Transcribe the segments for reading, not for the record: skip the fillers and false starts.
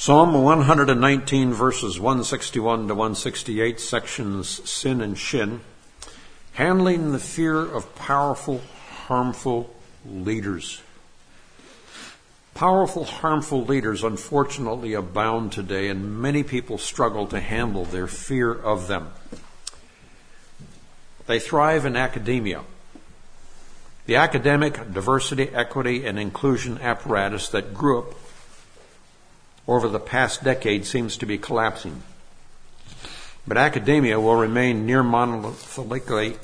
Psalm 119, verses 161 to 168, sections Sin and Shin. Handling the fear of powerful, harmful leaders. Powerful, harmful leaders unfortunately abound today, and many people struggle to handle their fear of them. They thrive in academia. The academic diversity, equity, and inclusion apparatus that grew up over the past decade seems to be collapsing. But academia will remain near monolithically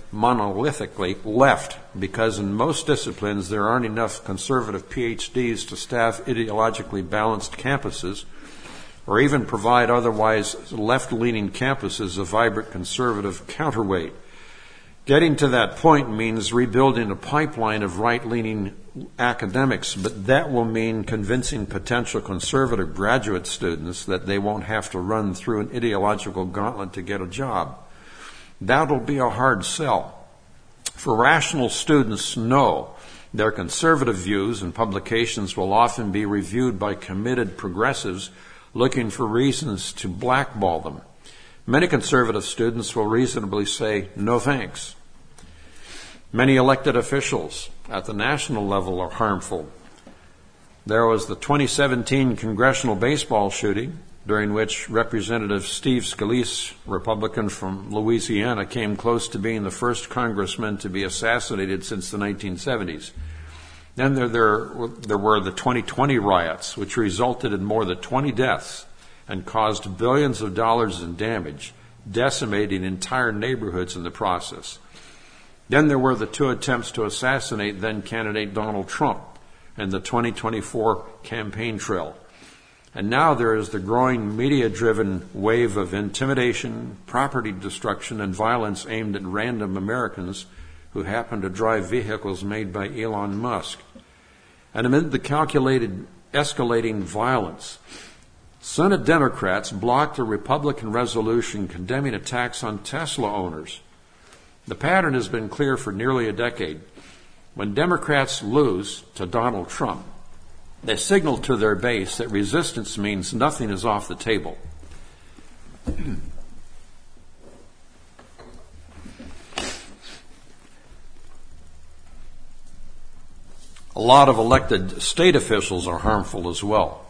left because in most disciplines there aren't enough conservative PhDs to staff ideologically balanced campuses or even provide otherwise left-leaning campuses a vibrant conservative counterweight. Getting to that point means rebuilding a pipeline of right-leaning academics, but that will mean convincing potential conservative graduate students that they won't have to run through an ideological gauntlet to get a job. That'll be a hard sell. For rational students know their conservative views and publications will often be reviewed by committed progressives looking for reasons to blackball them. Many conservative students will reasonably say, no thanks. Many elected officials at the national level are harmful. There was the 2017 congressional baseball shooting, during which Representative Steve Scalise, Republican from Louisiana, came close to being the first congressman to be assassinated since the 1970s. Then there were the 2020 riots, which resulted in more than 20 deaths and caused billions of dollars in damage, decimating entire neighborhoods in the process. Then there were the two attempts to assassinate then-candidate Donald Trump and the 2024 campaign trail. And now there is the growing media-driven wave of intimidation, property destruction, and violence aimed at random Americans who happen to drive vehicles made by Elon Musk. And amid the calculated escalating violence, Senate Democrats blocked a Republican resolution condemning attacks on Tesla owners. The pattern has been clear for nearly a decade. When Democrats lose to Donald Trump, they signal to their base that resistance means nothing is off the table. A lot of elected state officials are harmful as well.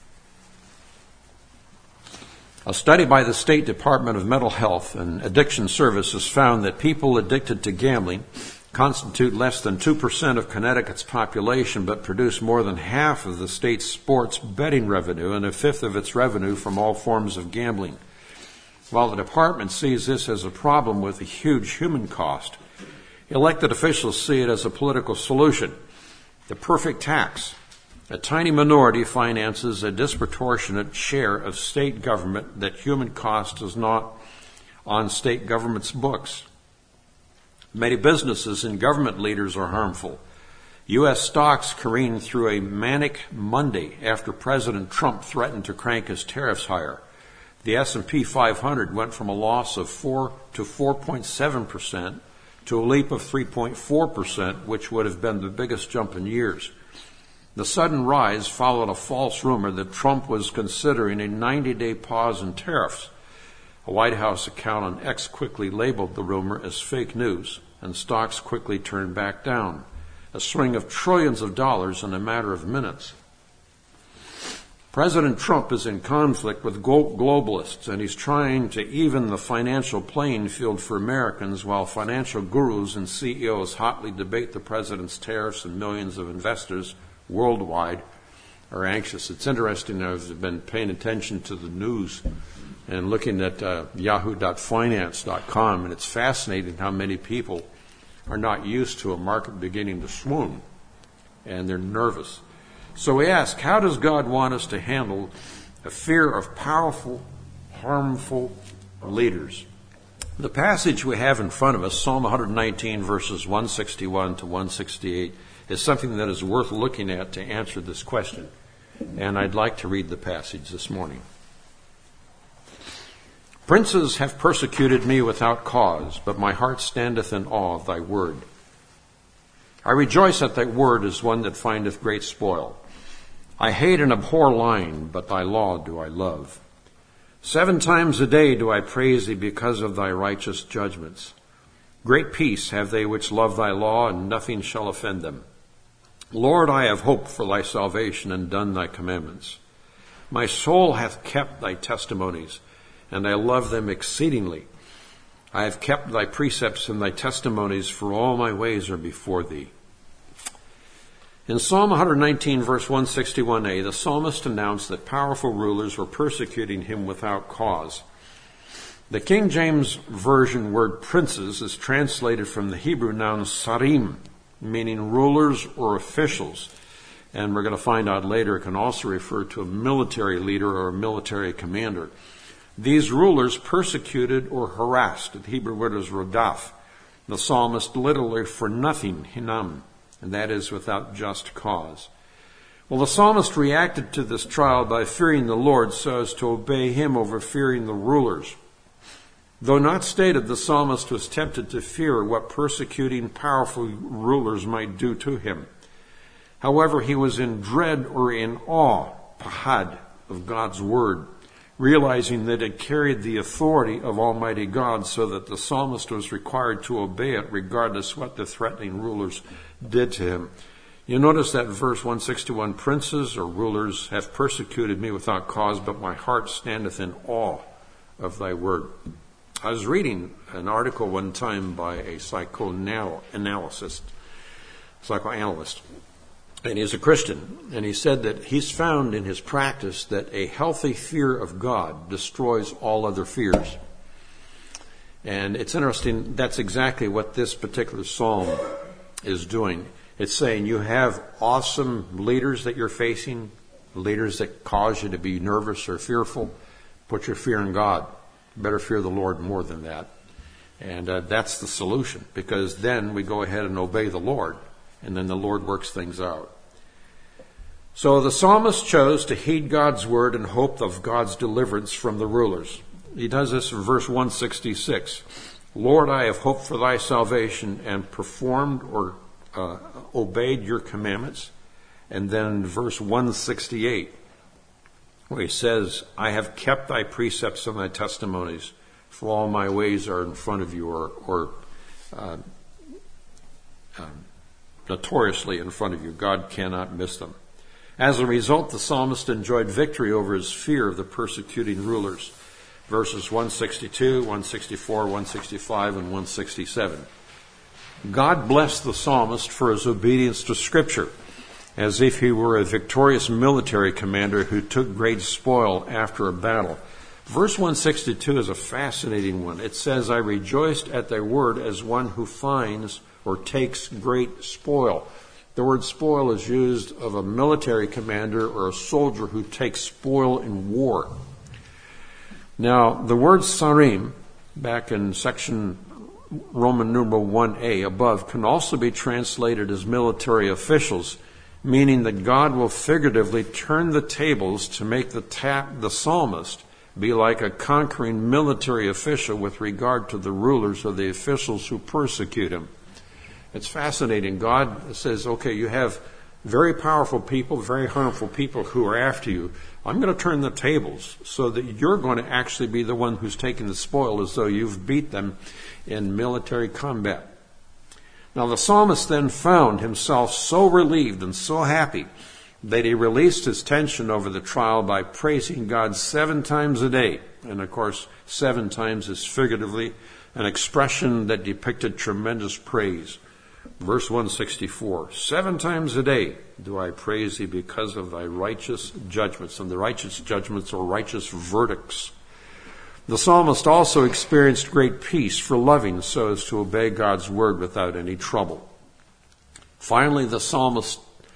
A study by the State Department of Mental Health and Addiction Services found that people addicted to gambling constitute less than 2% of Connecticut's population, but produce more than half of the state's sports betting revenue and a fifth of its revenue from all forms of gambling. While the department sees this as a problem with a huge human cost, elected officials see it as a political solution. The perfect tax. A tiny minority finances a disproportionate share of state government that human cost is not on state government's books. Many businesses and government leaders are harmful. U.S. stocks careened through a manic Monday after President Trump threatened to crank his tariffs higher. The S&P 500 went from a loss of 4 to 4.7% to a leap of 3.4%, which would have been the biggest jump in years. The sudden rise followed a false rumor that Trump was considering a 90-day pause in tariffs. A White House account on X quickly labeled the rumor as fake news, and stocks quickly turned back down. A swing of trillions of dollars in a matter of minutes. President Trump is in conflict with globalists, and he's trying to even the financial playing field for Americans while financial gurus and CEOs hotly debate the president's tariffs and millions of investors worldwide are anxious. It's interesting, I've been paying attention to the news and looking at yahoo.finance.com, and it's fascinating how many people are not used to a market beginning to swoon, and they're nervous. So we ask, how does God want us to handle the fear of powerful, harmful leaders? The passage we have in front of us, Psalm 119, verses 161 to 168, is something that is worth looking at to answer this question. And I'd like to read the passage this morning. Princes have persecuted me without cause, but my heart standeth in awe of thy word. I rejoice at thy word as one that findeth great spoil. I hate and abhor lying, but thy law do I love. 7 times a day do I praise thee because of thy righteous judgments. Great peace have they which love thy law, and nothing shall offend them. Lord, I have hoped for thy salvation and done thy commandments. My soul hath kept thy testimonies, and I love them exceedingly. I have kept thy precepts and thy testimonies, for all my ways are before thee. In Psalm 119, verse 161a, the psalmist announced that powerful rulers were persecuting him without cause. The King James Version word princes is translated from the Hebrew noun sarim, meaning rulers or officials. And we're going to find out later it can also refer to a military leader or a military commander. These rulers persecuted or harassed. The Hebrew word is rodaf. The psalmist literally for nothing, hinam, and that is without just cause. Well, the psalmist reacted to this trial by fearing the Lord so as to obey him over fearing the rulers. Though not stated, the psalmist was tempted to fear what persecuting powerful rulers might do to him. However, he was in dread or in awe, pahad, of God's word, realizing that it carried the authority of Almighty God, so that the psalmist was required to obey it regardless what the threatening rulers did to him. You notice that verse 161, princes or rulers have persecuted me without cause, but my heart standeth in awe of thy word. I was reading an article one time by a psychoanalyst, and he's a Christian, and he said that he's found in his practice that a healthy fear of God destroys all other fears. And it's interesting, that's exactly what this particular psalm is doing. It's saying you have awesome leaders that you're facing, leaders that cause you to be nervous or fearful. Put your fear in God. You better fear the Lord more than that. And that's the solution, because then we go ahead and obey the Lord, and then the Lord works things out. So the psalmist chose to heed God's word and hope of God's deliverance from the rulers. He does this in verse 166. Lord, I have hoped for thy salvation and performed or obeyed your commandments. And then verse 168, where he says, I have kept thy precepts and thy testimonies, for all my ways are in front of you, or notoriously in front of you. God cannot miss them. As a result, the psalmist enjoyed victory over his fear of the persecuting rulers. Verses 162, 164, 165, and 167. God blessed the psalmist for his obedience to Scripture, as if he were a victorious military commander who took great spoil after a battle. Verse 162 is a fascinating one. It says, I rejoiced at thy word as one who finds or takes great spoil. The word spoil is used of a military commander or a soldier who takes spoil in war. Now, the word sarim, back in section Roman numeral 1a above, can also be translated as military officials, meaning that God will figuratively turn the tables to make the psalmist be like a conquering military official with regard to the rulers or the officials who persecute him. It's fascinating. God says, okay, you have very powerful people, very harmful people who are after you. I'm going to turn the tables so that you're going to actually be the one who's taking the spoil, as though you've beat them in military combat. Now the psalmist then found himself so relieved and so happy that he released his tension over the trial by praising God 7 times a day. And of course, 7 times is figuratively an expression that depicted tremendous praise. Verse 164, 7 times a day do I praise thee because of thy righteous judgments. And the righteous judgments are righteous verdicts. The psalmist also experienced great peace for loving so as to obey God's word without any trouble. Finally, the psalmist's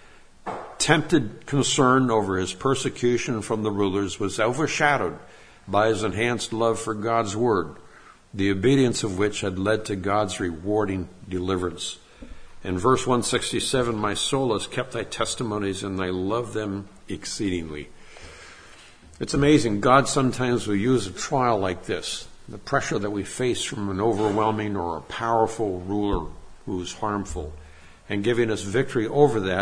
tempted concern over his persecution from the rulers was overshadowed by his enhanced love for God's word, the obedience of which had led to God's rewarding deliverance. In verse 167, my soul has kept thy testimonies and I love them exceedingly. It's amazing. God sometimes will use a trial like this, the pressure that we face from an overwhelming or a powerful ruler who's harmful, and giving us victory over that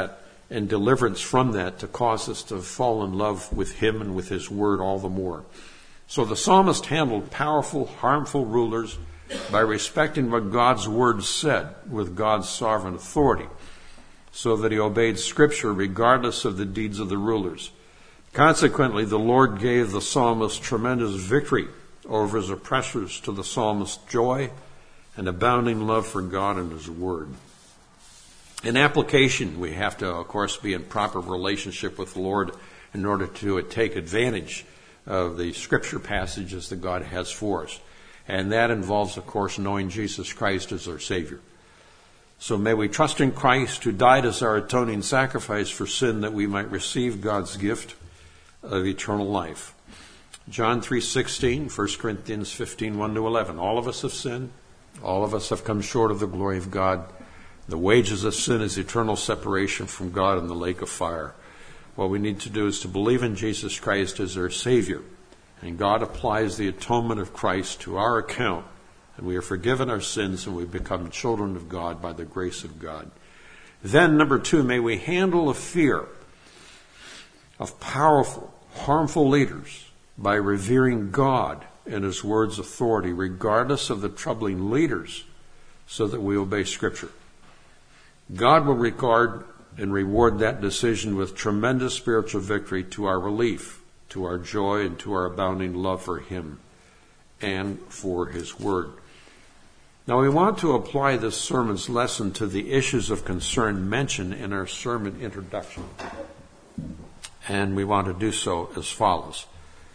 and deliverance from that to cause us to fall in love with him and with his word all the more. So the psalmist handled powerful, harmful rulers by respecting what God's word said with God's sovereign authority, so that he obeyed Scripture regardless of the deeds of the rulers. Consequently, the Lord gave the psalmist tremendous victory over his oppressors, to the psalmist's joy and abounding love for God and his word. In application, we have to, of course, be in proper relationship with the Lord in order to take advantage of the Scripture passages that God has for us. And that involves, of course, knowing Jesus Christ as our Savior. So may we trust in Christ, who died as our atoning sacrifice for sin, that we might receive God's gift of eternal life. John 3:16, 1 Corinthians 15, 1-11. All of us have sinned. All of us have come short of the glory of God. The wages of sin is eternal separation from God in the lake of fire. What we need to do is to believe in Jesus Christ as our Savior. And God applies the atonement of Christ to our account. And we are forgiven our sins, and we become children of God by the grace of God. Then, number 2, may we handle the fear of powerful, harmful leaders by revering God and his word's authority, regardless of the troubling leaders, so that we obey Scripture. God will regard and reward that decision with tremendous spiritual victory to our relief, to our joy, and to our abounding love for him and for his word. Now, we want to apply this sermon's lesson to the issues of concern mentioned in our sermon introduction. And we want to do so as follows.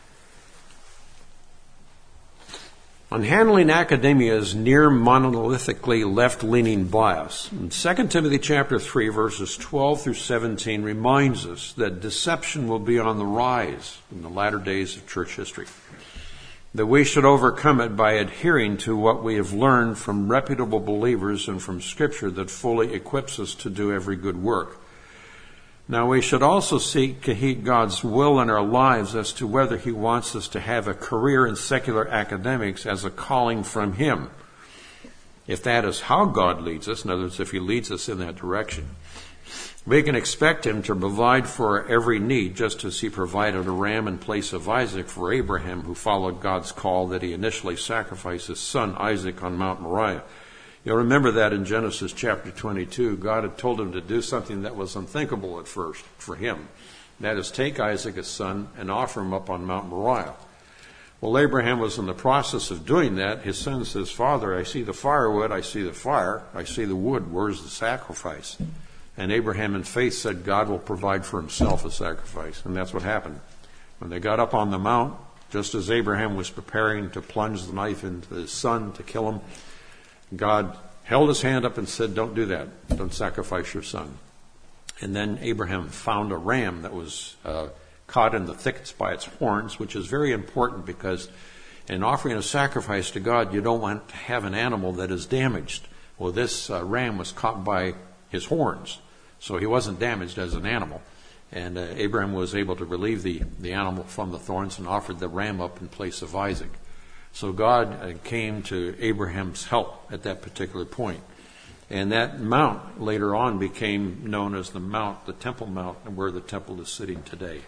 On handling academia's near monolithically left-leaning bias, 2 Timothy chapter 3, verses 12 through 17 reminds us that deception will be on the rise in the latter days of church history, that we should overcome it by adhering to what we have learned from reputable believers and from Scripture that fully equips us to do every good work. Now, we should also seek to heed God's will in our lives as to whether he wants us to have a career in secular academics as a calling from him. If that is how God leads us, in other words, if he leads us in that direction, we can expect him to provide for our every need, just as he provided a ram in place of Isaac for Abraham, who followed God's call that he initially sacrifice his son Isaac on Mount Moriah. You'll remember that in Genesis chapter 22, God had told him to do something that was unthinkable at first for him. That is, take Isaac, his son, and offer him up on Mount Moriah. Well, Abraham was in the process of doing that. His son says, Father, I see the firewood, I see the fire, I see the wood. Where's the sacrifice? And Abraham in faith said God will provide for himself a sacrifice. And that's what happened. When they got up on the mount, just as Abraham was preparing to plunge the knife into his son to kill him, God held his hand up and said, don't do that. Don't sacrifice your son. And then Abraham found a ram that was caught in the thickets by its horns, which is very important because in offering a sacrifice to God, you don't want to have an animal that is damaged. Well, this ram was caught by his horns, so he wasn't damaged as an animal. And Abraham was able to relieve the animal from the thorns and offered the ram up in place of Isaac. So God came to Abraham's help at that particular point. And that mount later on became known as the Temple Mount, and where the temple is sitting today.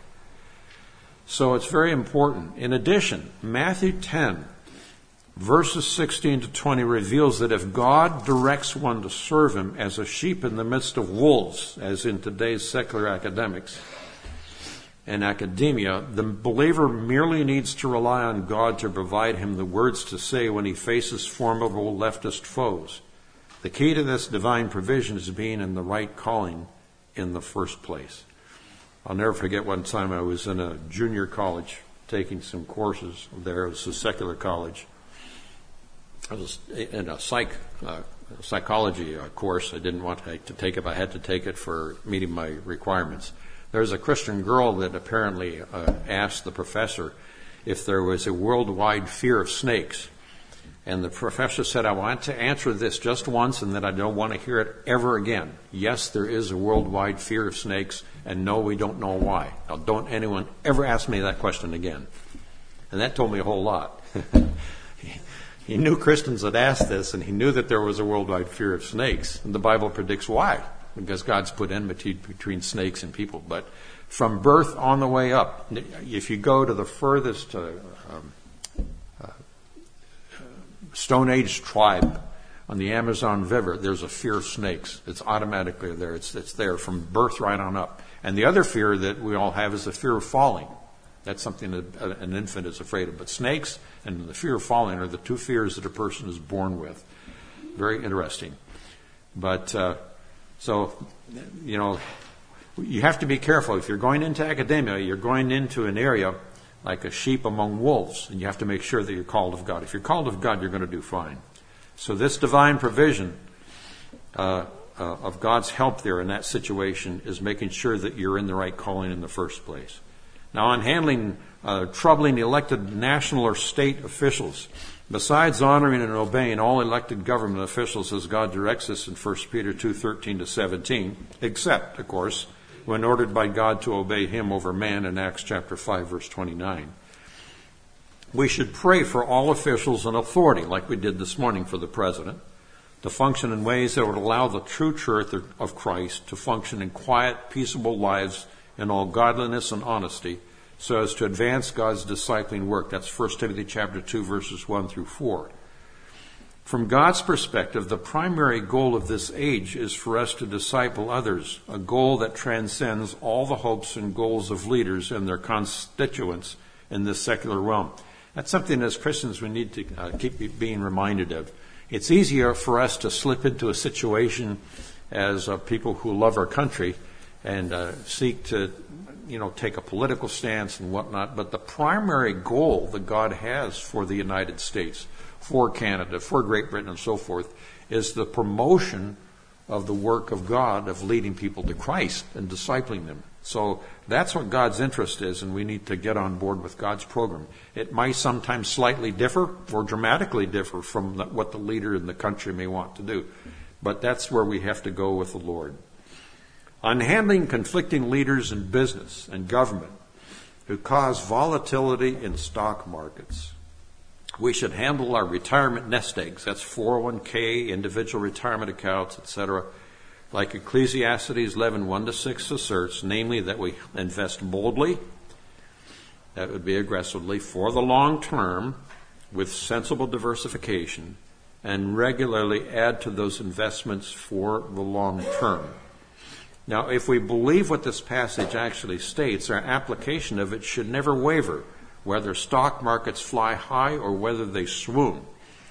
So it's very important. In addition, Matthew 10, verses 16 to 20 reveals that if God directs one to serve him as a sheep in the midst of wolves, as in today's secular academics and academia, the believer merely needs to rely on God to provide him the words to say when he faces formidable leftist foes. The key to this divine provision is being in the right calling in the first place. I'll never forget one time I was in a junior college taking some courses there. It was a secular college. I was in a psychology course. I didn't want to take it, but I had to take it for meeting my requirements. There was a Christian girl that apparently asked the professor if there was a worldwide fear of snakes. And the professor said, I want to answer this just once and that I don't want to hear it ever again. Yes, there is a worldwide fear of snakes, and no, we don't know why. Now, don't anyone ever ask me that question again. And that told me a whole lot. He knew Christians had asked this, and he knew that there was a worldwide fear of snakes. And the Bible predicts why. because God's put enmity between snakes and people. But from birth on the way up, if you go to the furthest Stone Age tribe on the Amazon River, there's a fear of snakes. It's automatically there. It's there from birth right on up. And the other fear that we all have is the fear of falling. That's something that an infant is afraid of. But snakes and the fear of falling are the two fears that a person is born with. Very interesting. But, you have to be careful. If you're going into academia, you're going into an area like a sheep among wolves, and you have to make sure that you're called of God. If you're called of God, you're going to do fine. So this divine provision of God's help there in that situation is making sure that you're in the right calling in the first place. Now, on handling troubling elected national or state officials, besides honoring and obeying all elected government officials as God directs us in 1 Peter 2:13-17, except, of course, when ordered by God to obey him over man in Acts chapter 5, verse 29. We should pray for all officials and authority, like we did this morning for the president, to function in ways that would allow the true church of Christ to function in quiet, peaceable lives in all godliness and honesty, so as to advance God's discipling work. That's 1 Timothy chapter 2, verses 1 through 4. From God's perspective, the primary goal of this age is for us to disciple others, a goal that transcends all the hopes and goals of leaders and their constituents in this secular realm. That's something as Christians we need to keep being reminded of. It's easier for us to slip into a situation as people who love our country and seek to, take a political stance and whatnot. But the primary goal that God has for the United States, for Canada, for Great Britain, and so forth, is the promotion of the work of God of leading people to Christ and discipling them. So that's what God's interest is, and we need to get on board with God's program. It might sometimes slightly differ or dramatically differ from what the leader in the country may want to do. But that's where we have to go with the Lord. On handling conflicting leaders in business and government who cause volatility in stock markets, we should handle our retirement nest eggs. That's 401k, individual retirement accounts, etc., like Ecclesiastes 11:1-6 asserts, namely that we invest boldly, that would be aggressively, for the long term with sensible diversification, and regularly add to those investments for the long term. Now, if we believe what this passage actually states, our application of it should never waver, whether stock markets fly high or whether they swoon.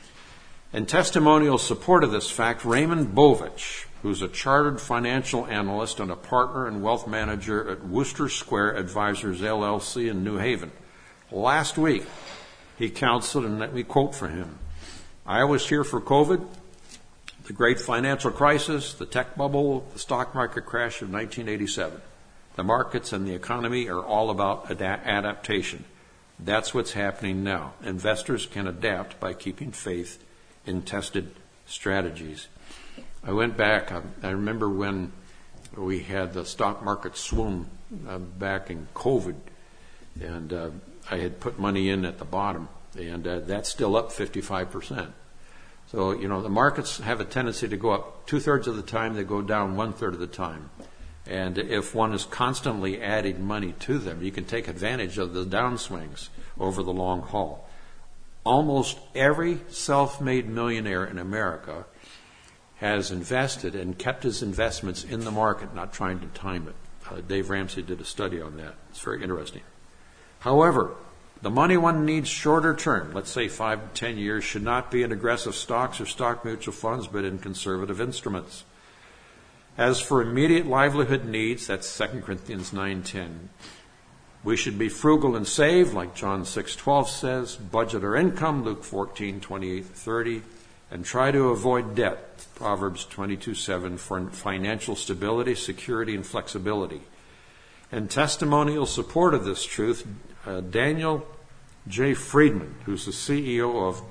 In testimonial support of this fact, Raymond Bovich, who's a chartered financial analyst and a partner and wealth manager at Wooster Square Advisors, LLC in New Haven, last week he counseled, and let me quote from him, "I was here for COVID, the great financial crisis, the tech bubble, the stock market crash of 1987. The markets and the economy are all about adaptation. That's what's happening now. Investors can adapt by keeping faith in tested strategies." I went back. I remember when we had the stock market swoon back in COVID, and I had put money in at the bottom, and that's still up 55%. So, the markets have a tendency to go up 2/3 of the time, they go down 1/3 of the time. And if one is constantly adding money to them, you can take advantage of the downswings over the long haul. Almost every self-made millionaire in America has invested and kept his investments in the market, not trying to time it. Dave Ramsey did a study on that. It's very interesting. However, the money one needs shorter term, let's say 5 to 10 years, should not be in aggressive stocks or stock mutual funds, but in conservative instruments. As for immediate livelihood needs, that's 2 Corinthians 9:10. We should be frugal and save, like John 6:12 says, budget our income, Luke 14:28-30, and try to avoid debt, Proverbs 22:7, for financial stability, security, and flexibility. In testimonial support of this truth, Daniel J. Friedman, who's the CEO of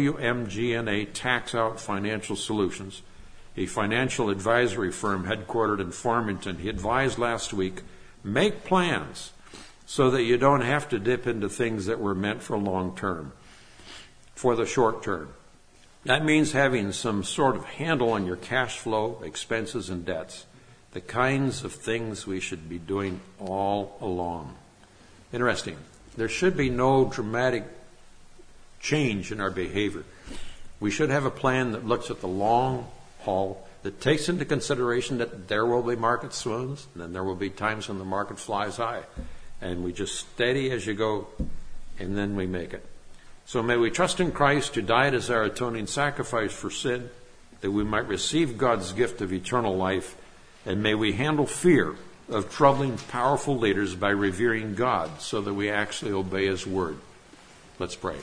WMGNA Tax Out Financial Solutions, a financial advisory firm headquartered in Farmington, he advised last week, make plans so that you don't have to dip into things that were meant for long term, for the short term. That means having some sort of handle on your cash flow, expenses, and debts. the kinds of things we should be doing all along. Interesting. There should be no dramatic change in our behavior. We should have a plan that looks at the long haul, that takes into consideration that there will be market swings, and then there will be times when the market flies high. And we just steady as you go, and then we make it. So may we trust in Christ, who died as our atoning sacrifice for sin, that we might receive God's gift of eternal life, and may we handle fear of troubling powerful leaders by revering God so that we actually obey His word. Let's pray.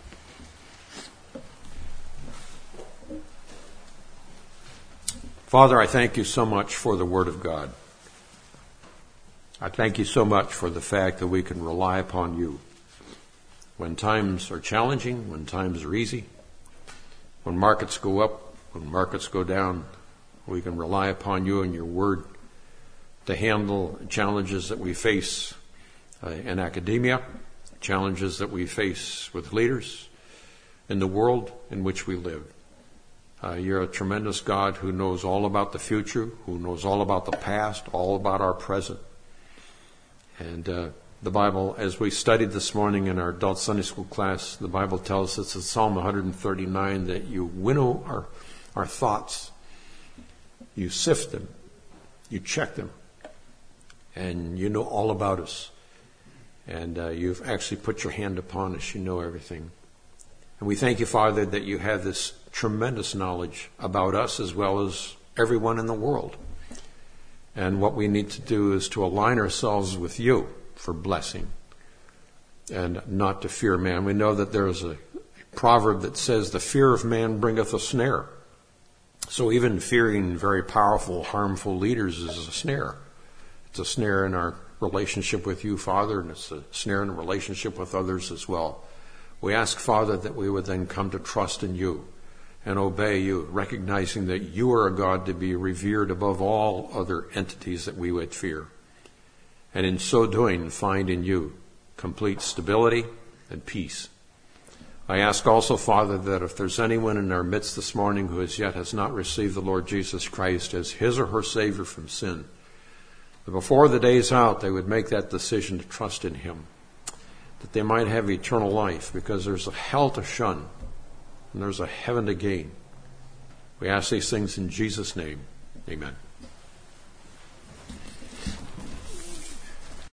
Father, I thank you so much for the word of God. I thank you so much for the fact that we can rely upon you when times are challenging, when times are easy, when markets go up, when markets go down. We can rely upon you and your word to handle challenges that we face in academia, challenges that we face with leaders in the world in which we live. You're a tremendous God who knows all about the future, who knows all about the past, all about our present. And the Bible, as we studied this morning in our adult Sunday school class, the Bible tells us in Psalm 139 that you winnow our thoughts. You sift them. You check them. And you know all about us. And you've actually put your hand upon us. You know everything. And we thank you, Father, that you have this tremendous knowledge about us as well as everyone in the world. And what we need to do is to align ourselves with you for blessing and not to fear man. We know that there is a proverb that says, the fear of man bringeth a snare. So even fearing very powerful, harmful leaders is a snare. It's a snare in our relationship with you, Father, and it's a snare in a relationship with others as well. We ask, Father, that we would then come to trust in you and obey you, recognizing that you are a God to be revered above all other entities that we would fear. And in so doing, find in you complete stability and peace. I ask also, Father, that if there's anyone in our midst this morning who as yet has not received the Lord Jesus Christ as his or her Savior from sin, that before the day's out, they would make that decision to trust in him, that they might have eternal life, because there's a hell to shun and there's a heaven to gain. We ask these things in Jesus' name. Amen.